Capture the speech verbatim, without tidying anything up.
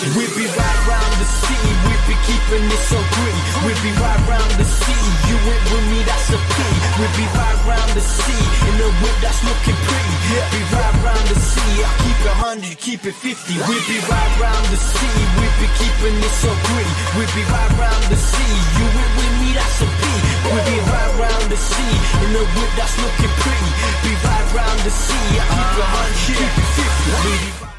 We'll be right round the city, we'll be keeping it so gritty. We'll be right round the city, you went with me, that's a pity. We'll be right round the city, in a whip that's looking pretty. Be right round the city, I keep it one hundred, keep it fifty. We'll be right round the city, we'll be keeping it so gritty. We'll be right round the city, you went with me, that's a pity. We'll be right round the city, in a whip that's looking pretty. Be right round the city, I keep it one hundred, keep it fifty.